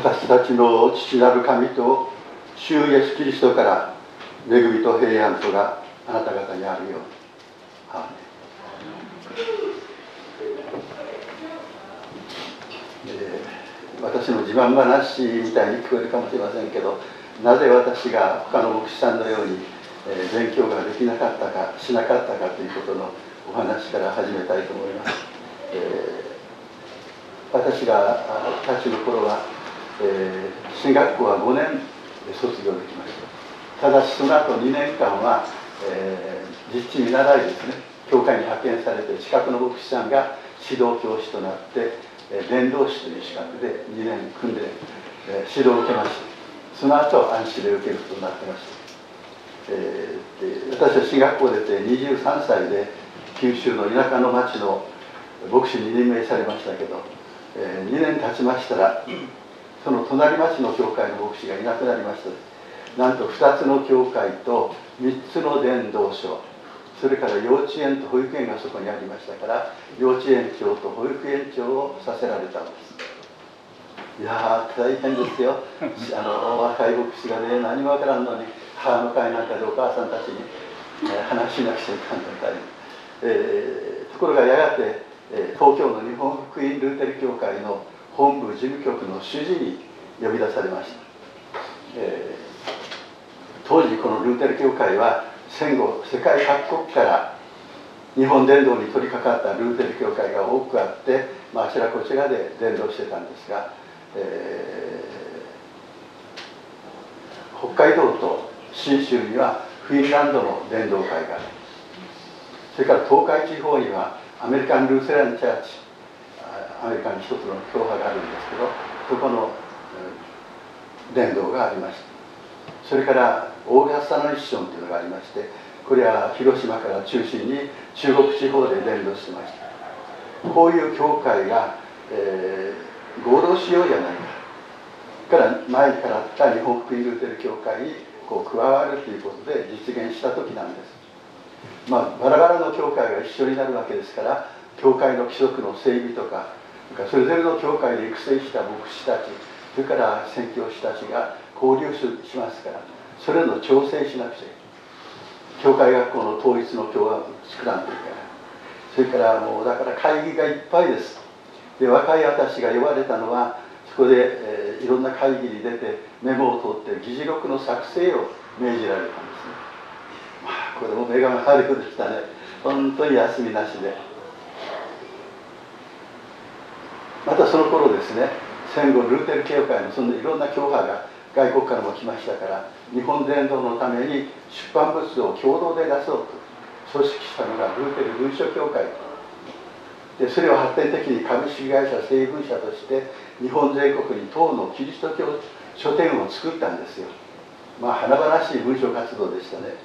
私たちの父なる神と主イエスキリストから恵みと平安とがあなた方にあるように。アーメン。私の自慢話みたいに聞こえるかもしれませんけど、なぜ私が他の牧師さんのように勉強ができなかったかしなかったかということのお話から始めたいと思います。私がたちの頃は、進学校は5年で卒業できました。ただしその後2年間は、実地見習いですね、教会に派遣されて近くの牧師さんが指導教師となって伝道師という資格で2年訓練、指導を受けました。その後安心で受けることになってました。私は進学校出て23歳で九州の田舎の町の牧師に任命されましたけど、2年経ちましたらその隣町の教会の牧師がいなくなりました。なんと2つの教会と3つの伝道所、それから幼稚園と保育園がそこにありましたから、幼稚園長と保育園長をさせられたんです。いやー大変ですよ。若い牧師がね、何もわからんのに母の会なんかでお母さんたちに、話しなくちゃいかんの大変。ところがやがて東京の日本福音ルーテル教会の本部事務局の主事に呼び出されました。当時このルーテル教会は戦後世界各国から日本伝道に取り掛かったルーテル教会が多くあって、あちらこちらで伝道してたんですが、北海道と信州にはフィンランドの伝道会がある。それから東海地方にはアメリカン・ルーセラン・チャーチ、アメリカに一つの教派があるんですけど、そこの伝道がありました。それからオーガスタ・ナ・ミッションというのがありまして、これは広島から中心に中国地方で伝道してました。こういう教会が、合同しようじゃないかから前からあった日本福音ルーテル教会にこう加わるということで実現した時なんです。バラバラの教会が一緒になるわけですから、教会の規則の整備とか、それぞれの教会で育成した牧師たち、それから宣教師たちが交流しますから、それの調整しなくちゃいけない。教会学校の統一の教は作らんといけない。それからもうだから会議がいっぱいです。で、若い私が呼ばれたのは、そこで、いろんな会議に出てメモを取って議事録の作成を命じられたんですね。これも目が悪くでしたね。本当に休みなしで。またその頃ですね、戦後ルーテル教会のそんないろんな教派が外国からも来ましたから、日本伝道のために出版物を共同で出そうと組織したのがルーテル文書協会で、それを発展的に株式会社成文社として日本全国に当のキリスト教書店を作ったんですよ。華々しい文書活動でしたね。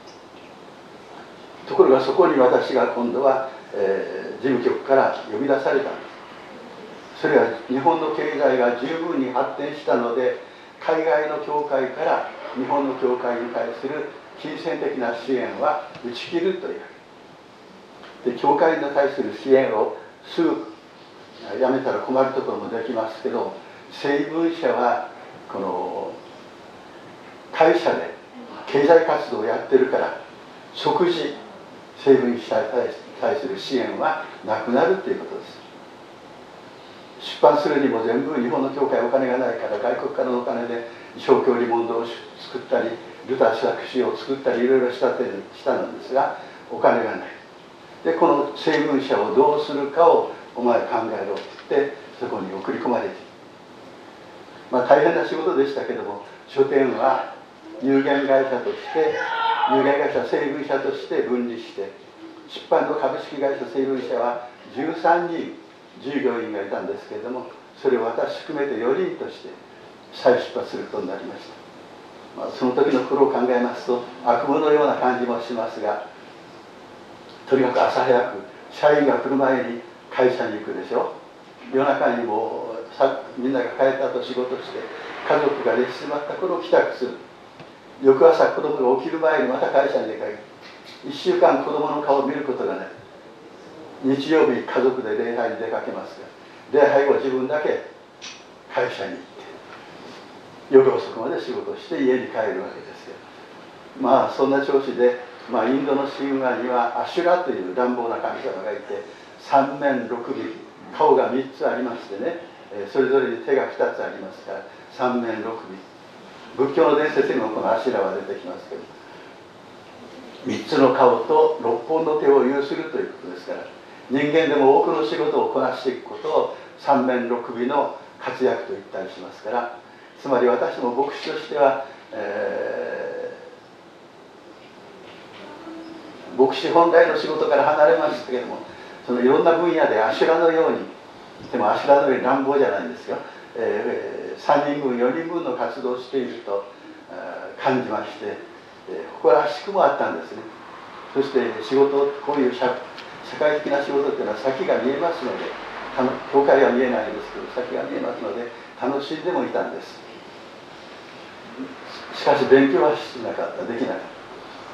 ところがそこに私が今度は、事務局から呼び出されたんです。それは日本の経済が十分に発展したので、海外の教会から日本の教会に対する金銭的な支援は打ち切るという。で、教会に対する支援をすぐやめたら困るところもできますけど、成文社はこの会社で経済活動をやってるから即時成文社に対する支援はなくなるということです。出版するにも全部日本の教会お金がないから、外国からのお金で小教理問答を作ったりルター作詞を作ったりいろいろしたのですが、お金がない。で、この成文社をどうするかをお前考えろって言ってそこに送り込まれて、大変な仕事でしたけども、書店は有限会社として有限会社成文社として分離して、出版の株式会社成文社は13人従業員がいたんですけれども、それを私含めて4人として再出発することになりました。その時の苦労を考えますと悪夢のような感じもしますが、とにかく朝早く社員が来る前に会社に行くでしょ。夜中にもみんなが帰った後仕事して家族が寝てしまった頃帰宅する。翌朝子供が起きる前にまた会社に出かける。1週間子供の顔を見ることがない。日曜日家族で礼拝に出かけますが、礼拝後自分だけ会社に行って夜遅くまで仕事して家に帰るわけですよ。まあそんな調子で、インドの神話にはアシュラという乱暴な神様がいて、三面六臂、顔が3つありましてね、それぞれに手が2つありますから三面六臂。仏教の伝説にもこのアシュラは出てきますけど、3つの顔と6本の手を有するということですから、人間でも多くの仕事をこなしていくことを三面六臂の活躍と言ったりしますから、つまり私も牧師としては、牧師本来の仕事から離れましたけれども、そのいろんな分野でアシュラのように、でもアシュラのように乱暴じゃないんですよ、3人分4人分の活動をしていると感じまして、誇らしくもあったんですね。そして仕事、こういう社会的な仕事というのは先が見えますので、教会は見えないですけど先が見えますので楽しんでもいたんです。しかし勉強はしなかった、できなかった。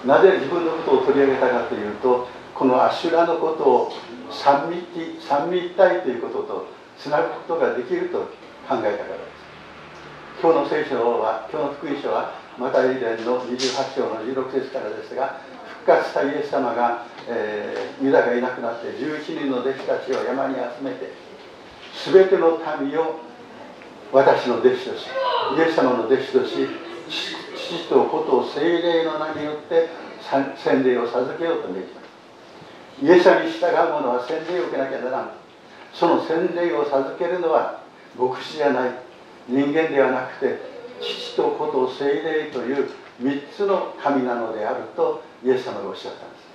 なぜ自分のことを取り上げたかというと、このアシュラのことを三位一体ということとつなぐことができると考えたからです。今日の聖書は、今日の福音書はマタイ伝の28章の16節からですが、復活したイエス様が、ユダがいなくなって11人の弟子たちを山に集めて、全ての民を私の弟子とし、イエス様の弟子とし、父と子と聖霊の名によって洗礼を授けようと命じます。イエス様に従う者は洗礼を受けなきゃならん。その洗礼を授けるのは牧師じゃない、人間ではなくて父と子と聖霊という3つの神なのであるとイエス様がおっしゃったんです。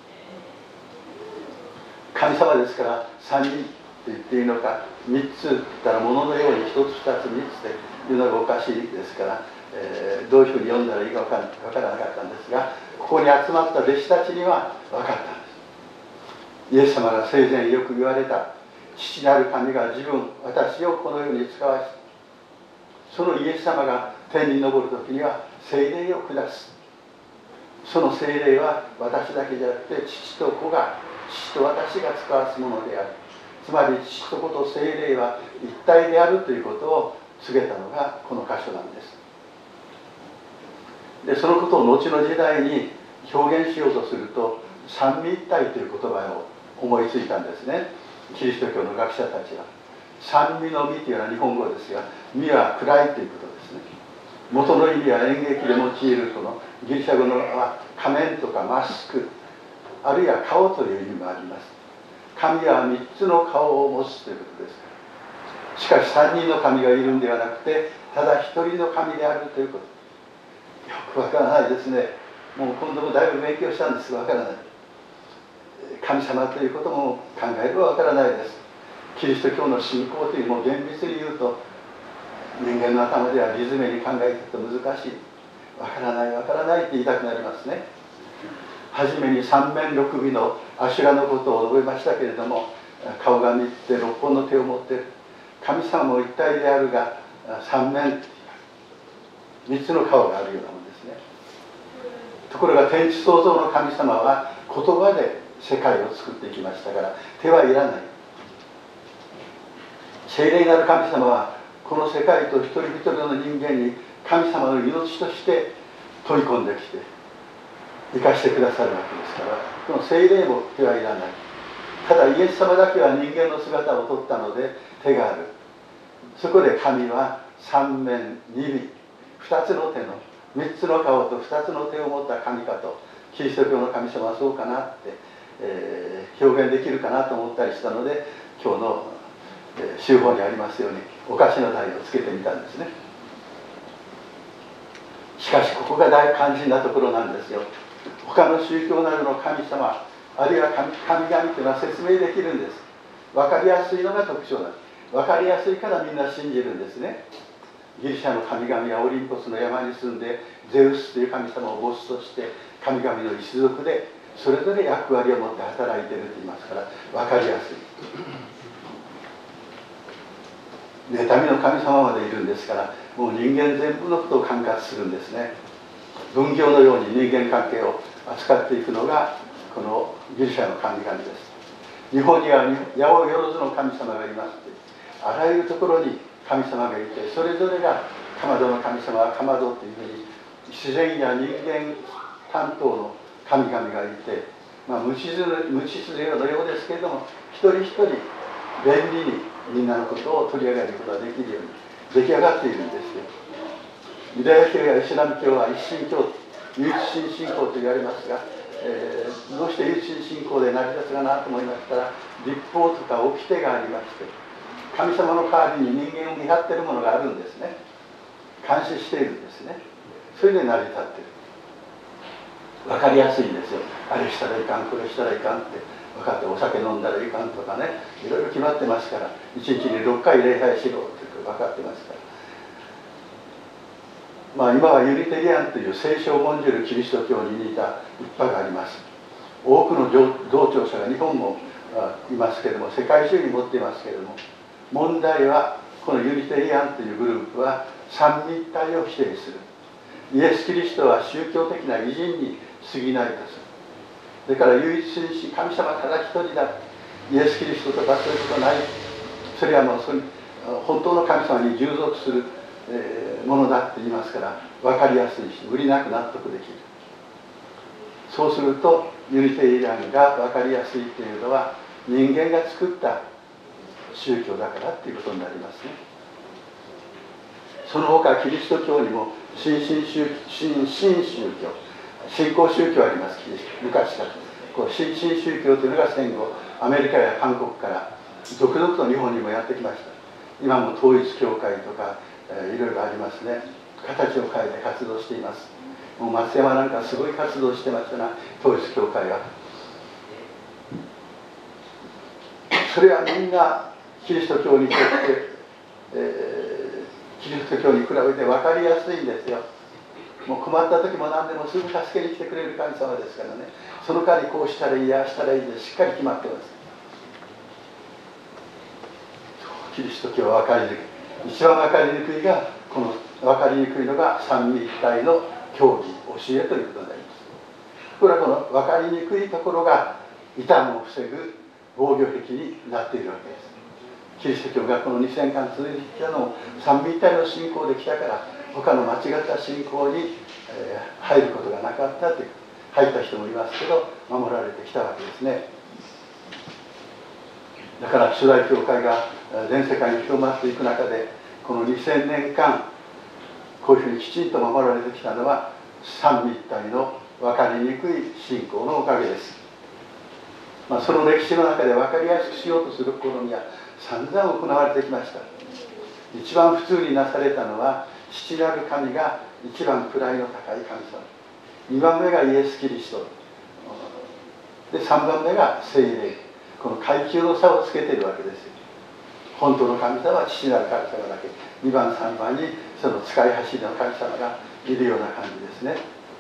神様ですから3人と言っていいのか、3つと言ったら物のように1つ2つ3つで言うのがおかしいですから、どういうふうに読んだらいいか分からなかったんですが、ここに集まった弟子たちには分かったんです。イエス様が生前よく言われた、父なる神が私をこの世に使わし、そのイエス様が天に昇る時には聖霊を下す。その聖霊は私だけじゃなくて父と子が、父と私が使わすものである。つまり父と子と聖霊は一体であるということを告げたのがこの箇所なんです。でそのことを後の時代に表現しようとすると、三位一体という言葉を思いついたんですね、キリスト教の学者たちは。三位の義というのは日本語ですが、義は暗いということですね。元の意味は演劇で用いるこのギリシャ語の仮面とかマスク、あるいは顔という意味もあります。神は3つの顔を持つということです。しかし3人の神がいるんではなくて、ただ1人の神であるということ。よくわからないですね。もう今度もだいぶ勉強したんですがわからない。神様ということも考えればわからないです。キリスト教の信仰というもう厳密に言うと、人間の頭では理詰めに考えていくと難しい。わからないわからないって言いたくなりますね。はじめに三面六臂のアシュラのことを述べましたけれども、顔が3つで6本の手を持っている。神様も一体であるが三面3つの顔があるようなものですね。ところが天地創造の神様は言葉で世界を作っていきましたから手はいらない。聖霊なる神様はこの世界と一人一人の人間に神様の命として飛び込んできて生かしてくださるわけですから、この聖霊も手はいらない。ただイエス様だけは人間の姿をとったので手がある。そこで神は三面二尾、2つの手の3つの顔と2つの手を持った神かと、キリスト教の神様はそうかなって、表現できるかなと思ったりしたので、今日の週報にありますようにお菓子の台をつけてみたんですね。しかしここが大肝心なところなんですよ。他の宗教などの神様、あるいは神々というのは説明できるんです。分かりやすいのが特徴なんです。分かりやすいからみんな信じるんですね。ギリシャの神々はオリンポスの山に住んで、ゼウスという神様をボスとして神々の一族でそれぞれ役割を持って働いていると言いますから分かりやすい。妬みの神様までいるんですから、もう人間全部のことを管轄するんですね。分業のように人間関係を扱っていくのがこのギリシャの神々です。日本には八百万の神様がいます。あらゆるところに神様がいて、それぞれがかまどの神様はかまどというふうに自然や人間担当の神々がいて、無秩序のようですけれども、一人一人便利にみんなのことを取り上げることができるように出来上がっているんですよ。ユダヤ教やイスラム教は一神教、唯一神信仰と言われますが、どうして唯一神信仰で成り立つかなと思いましたら、律法とか掟がありまして、神様の代わりに人間を見張っているものがあるんですね。監視しているんですね。それで成り立っている。分かりやすいんですよ。あれしたらいかん、これしたらいかんって分かって、お酒飲んだらいかんとかね、いろいろ決まってますから、1日に6回礼拝しろって分かってますから。今はユニテリアンという聖書を重んじるキリスト教に似た一派があります。多くの同調者が日本もいますけれども、世界中に持っていますけれども、問題はこのユニテリアンというグループは三位一体を否定する。イエス・キリストは宗教的な偉人に過ぎないとする。それから唯一神神様ただ一人だ。イエス・キリストとかそういうことない。それはもう本当の神様に従属するものだって言いますから、分かりやすいし無理なく納得できる。そうするとユニテリアンが分かりやすいというのは、人間が作った宗教だからっていうことになりますね。その他キリスト教にも新宗教、新興宗教あります。昔から新宗教というのが戦後アメリカや韓国から続々と日本にもやってきました。今も統一教会とかいろいろありますね。形を変えて活動しています。もう松山なんかすごい活動してましたな、統一教会は。それはみんなキリスト教にとって、キリスト教に比べて分かりやすいんですよ。もう困った時も何でもすぐ助けに来てくれる神様ですからね。その代わりこうしたらいい、ああしたらいいでしっかり決まってます。キリスト教は分かりにくい。一番分かりにくいが、この分かりにくいのが三位一体の教義、教えということになります。これはこの分かりにくいところが異端を防ぐ防御壁になっているわけです。キリスト教がこの2000間続いてきたのも三位一体の信仰できたから、他の間違った信仰に入ることがなかったという、入った人もいますけど守られてきたわけですね。だから初代教会が全世界に広まっていく中で、この2000年間こういうふうにきちんと守られてきたのは三位一体の分かりにくい信仰のおかげです。その歴史の中で分かりやすくしようとする試みは散々行われてきました。一番普通になされたのは、父なる神が一番位の高い神様、2番目がイエス・キリストで、3番目が聖霊。この階級の差をつけているわけですよ。本当の神様は父なる神様だけ、2番3番にその使い走りの神様がいるような感じですね。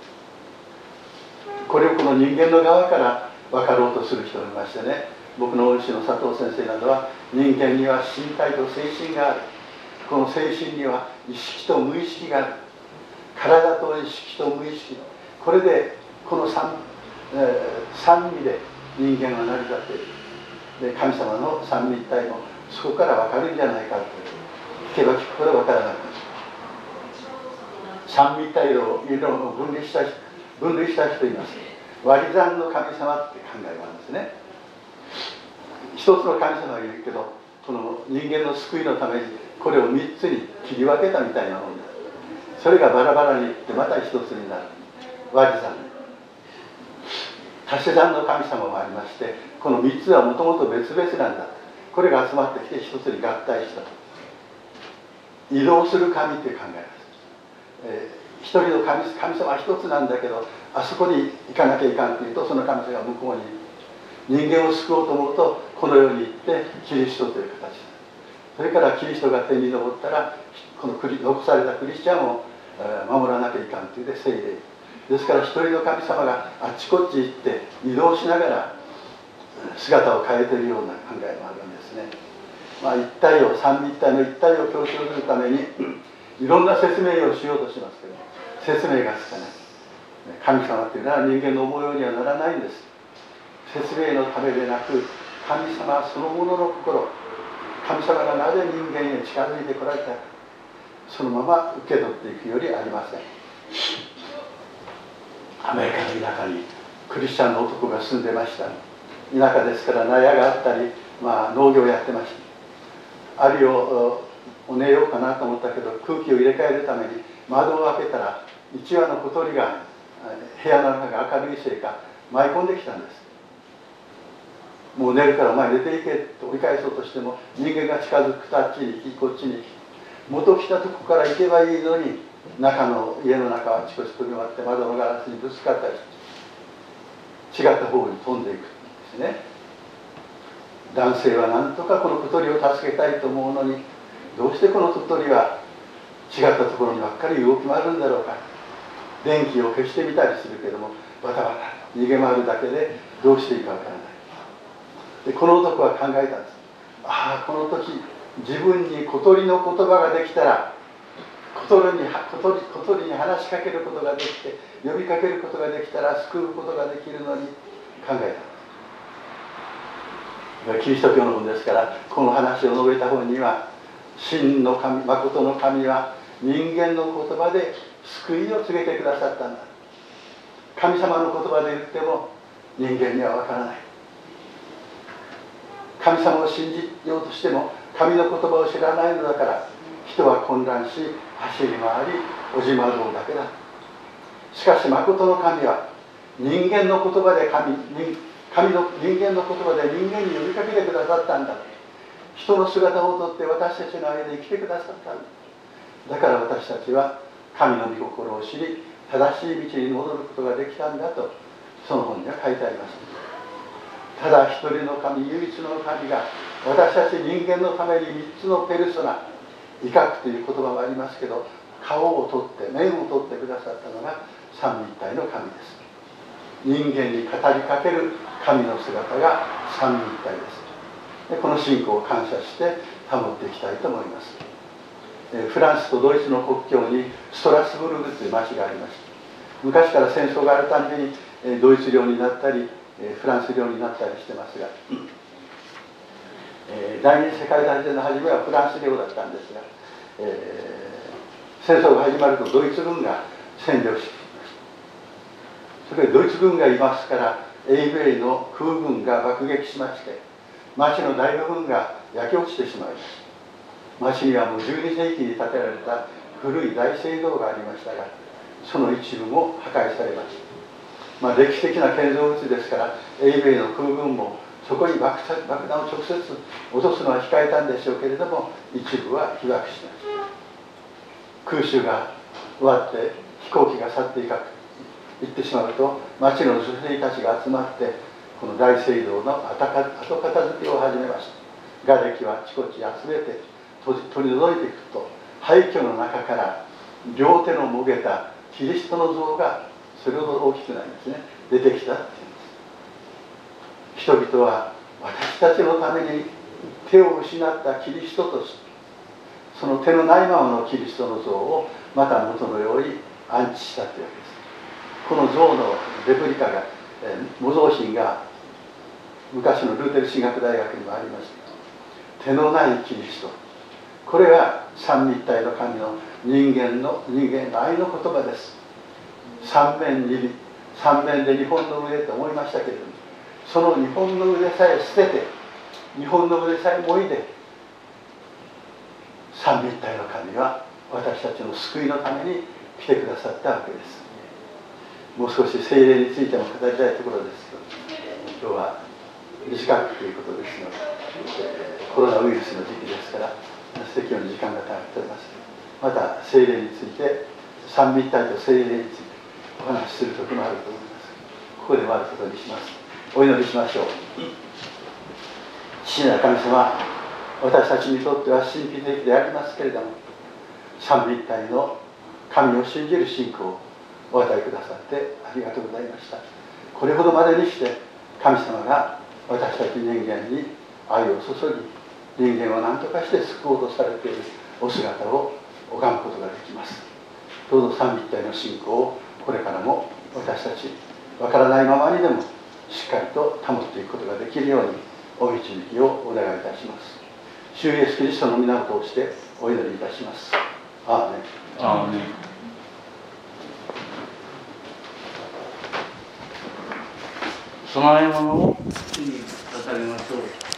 これをこの人間の側から分かろうとする人がいましてね、僕の恩師の佐藤先生などは、人間には身体と精神がある。この精神には意識と無意識がある。体と意識と無意識、これでこの三位で人間は成り立っている。で、神様の三位一体もそこから分かるんじゃないかと、聞けば聞くほど分からなくなる。三位一体を分類した人います。割り算の神様って考えがあるんですね。一つの神様がいるけど、この人間の救いのためにこれを3つに切り分けたみたいなものです。それがバラバラにいってまた一つになる。割り算。足し算の神様もありまして、この3つはもともと別々なんだ。これが集まってきて一つに合体した。移動する神という考えです。一人の神様は一つなんだけど、あそこに行かなきゃいかんというと、その神様が向こうに人間を救おうと思うとこの世に行ってキリストという形。それからキリストが天に昇ったら、この残されたクリスチャンを守らなきゃいかんというで聖霊ですから、一人の神様があっちこっち行って移動しながら姿を変えているような考えもあるんですね。一体を、三位一体の一体を強調するためにいろんな説明をしようとしますけど、説明がつかない。神様というのは人間の思うようにはならないんです。説明のためでなく、神様そのものの心、神様がなぜ人間へ近づいてこられたか、 そのまま受け取っていくよりありません。アメリカの田舎にクリスチャンの男が住んでました。田舎ですから納屋があったり、農業をやってました。アリを寝ようかなと思ったけど、空気を入れ替えるために窓を開けたら1羽の小鳥が部屋の中が明るいせいか舞い込んできたんです。もう寝るからお前出ていけと追い返そうとしても、人間が近づくとあっちに行きこっちに行き、元来たとこから行けばいいのに、家の中はあちこち飛び回って窓のガラスにぶつかったりして、違った方に飛んでいくんですね。男性は何とかこの小鳥を助けたいと思うのに、どうしてこの小鳥は違ったところにばっかり動き回るんだろうか。電気を消してみたりするけども、バタバタ逃げ回るだけでどうしていいかわからない。でこの男は考えたんです。この時自分に小鳥の言葉ができたら、小鳥に話しかけることができて、呼びかけることができたら救うことができるのに考えたんです。キリスト教の本ですから、この話を述べた本には、真の神、誠の神は人間の言葉で救いを告げてくださったんだ。神様の言葉で言っても人間にはわからない。神様を信じようとしても神の言葉を知らないのだから、人は混乱し走り回りおじまどうだけだ。しかし誠の神は人間の言葉で人間の言葉で人間に呼びかけてくださったんだ。人の姿をとって私たちの間に来てくださったんだ。だから私たちは神の御心を知り、正しい道に戻ることができたんだと、その本には書いてあります。ただ一人の神、唯一の神が私たち人間のために3つのペルソナ、威嚇という言葉もありますけど、顔を取って面を取ってくださったのが三位一体の神です。人間に語りかける神の姿が三位一体です。でこの信仰を感謝して保っていきたいと思います。フランスとドイツの国境にストラスブルグという町がありました。昔から戦争があるたびにドイツ領になったりフランス領になったりしてますが、第二次世界大戦の初めはフランス領だったんですが、戦争が始まるとドイツ軍が占領してきました。それでドイツ軍がいますから、英米の空軍が爆撃しまして、町の大部分が焼け落ちてしまいました。町にはもう12世紀に建てられた古い大聖堂がありましたが、その一部も破壊されました。歴史的な建造物ですから、英米の空軍もそこに爆弾を直接落とすのは控えたんでしょうけれども、一部は被爆しました。空襲が終わって飛行機が去って行ってしまうと、町の女性たちが集まってこの大聖堂の後片付けを始めました。瓦礫はあちこち集めて取り除いていくと、廃墟の中から両手のもげたキリストの像がそれほど大きくないんですね、出てきたっていうんです。人々は私たちのために手を失ったキリストとして、その手のないままのキリストの像をまた元のように安置したというわけです。この像のレプリカが、模造品が昔のルーテル神学大学にもありました。手のないキリスト、これが三位一体の神の人間の愛の言葉です。三面二尾、三面で日本の上と思いましたけれども、その日本の上さえ捨てて、日本の上さえもいで、三位一体の神は私たちの救いのために来てくださったわけです。もう少し聖霊についても語りたいところですけど、今日は短くということですので、コロナウイルスの時期ですから説教の時間がたっております。また聖霊について、三位一体と聖霊についてお話しする時もあると思います。ここで終わることにします。お祈りしましょう。父なる神様、私たちにとっては神秘的でありますけれども、三位一体の神を信じる信仰をお与えくださってありがとうございました。これほどまでにして神様が私たち人間に愛を注ぎ、人間を何とかして救おうとされているお姿を拝むことができます。どうぞ三位一体の信仰をこれからも私たちわからないままにでもしっかりと保っていくことができるようにお導きをお願いいたします。主イエスキリストの皆を通してお祈りいたします。アーメン。 供え物を主に捧げましょう。